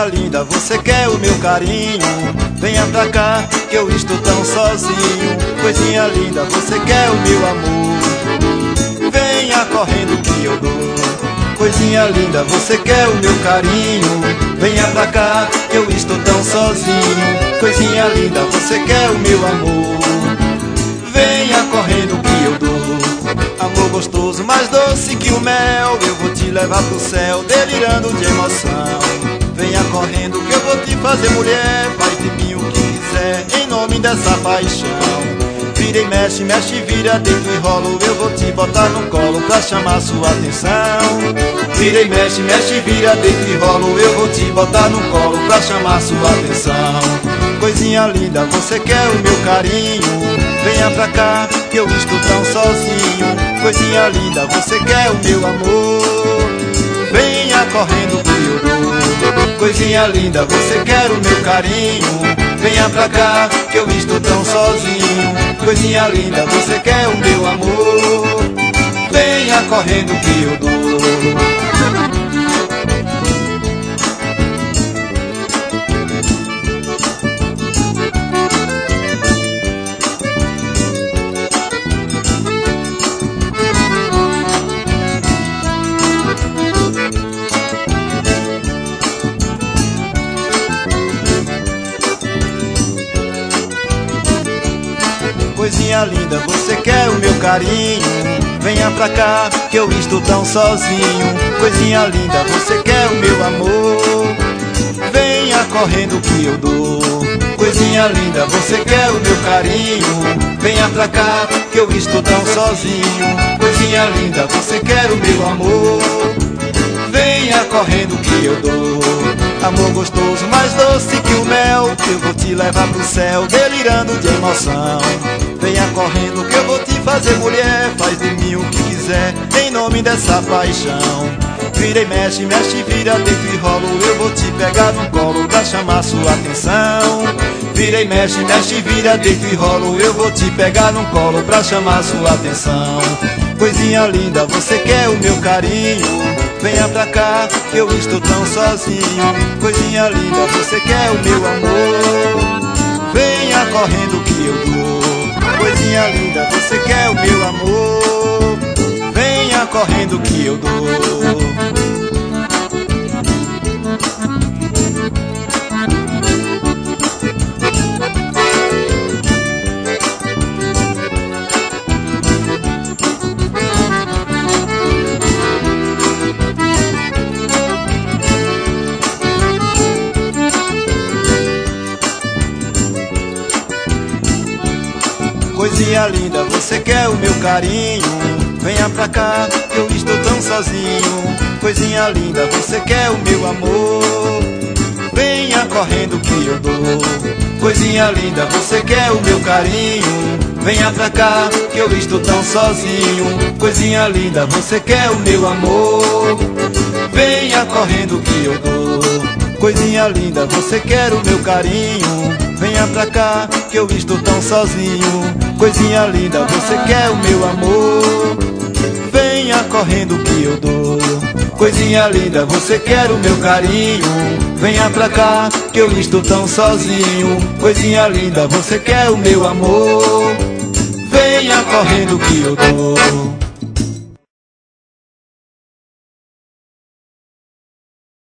Coisinha linda, você quer o meu carinho? Venha pra cá, que eu estou tão sozinho. Coisinha linda, você quer o meu amor? Venha correndo que eu dou. Coisinha linda, você quer o meu carinho? Venha pra cá, que eu estou tão sozinho. Coisinha linda, você quer o meu amor? Venha correndo que eu dou. Amor gostoso, mais doce que o mel, eu vou te levar pro céu, delirando de emoção. Venha correndo que eu vou te fazer mulher, faz de mim o que quiser, em nome dessa paixão. Vira e mexe, mexe, vira, deito e rolo, eu vou te botar no colo pra chamar sua atenção. Vira e mexe, mexe, vira, deito e rolo, eu vou te botar no colo pra chamar sua atenção. Coisinha linda, você quer o meu carinho? Venha pra cá, que eu estou tão sozinho. Coisinha linda, você quer o meu amor? Venha correndo que eu dou. Coisinha linda, você quer o meu carinho? Venha pra cá, que eu estou tão sozinho. Coisinha linda, você quer o meu amor? Venha correndo que eu dou. Coisinha linda, você quer o meu carinho? Venha pra cá, que eu estou tão sozinho. Coisinha linda, você quer o meu amor? Venha correndo que eu dou. Coisinha linda, você quer o meu carinho? Venha pra cá, que eu estou tão sozinho. Coisinha linda, você quer o meu amor? Venha correndo que eu dou. Amor gostoso, mais doce que o mel, eu vou te levar pro céu, delirando de emoção. Venha correndo que eu vou te fazer mulher, faz de mim o que quiser, em nome dessa paixão. Vira e mexe, mexe, vira, deito e rolo, eu vou te pegar no colo pra chamar sua atenção. Vira e mexe, mexe, vira, deito e rolo, eu vou te pegar no colo pra chamar sua atenção. Coisinha linda, você quer o meu carinho? Venha pra cá, que eu estou tão sozinho. Coisinha linda, você quer o meu amor? Venha correndo que eu dou. Coisinha linda, você quer o meu amor? Venha correndo que eu dou. Coisinha linda, você quer o meu carinho? Venha pra cá, que eu estou tão sozinho. Coisinha linda, você quer o meu amor? Venha correndo que eu dou. Coisinha linda, você quer o meu carinho? Venha pra cá, que eu estou tão sozinho. Coisinha linda, você quer o meu amor? Venha correndo que eu dou. Coisinha linda, você quer o meu carinho? Venha pra cá, que eu estou tão sozinho. Coisinha linda, você quer o meu amor? Venha correndo que eu dou. Coisinha linda, você quer o meu carinho? Venha pra cá, que eu estou tão sozinho. Coisinha linda, você quer o meu amor? Venha correndo que eu dou.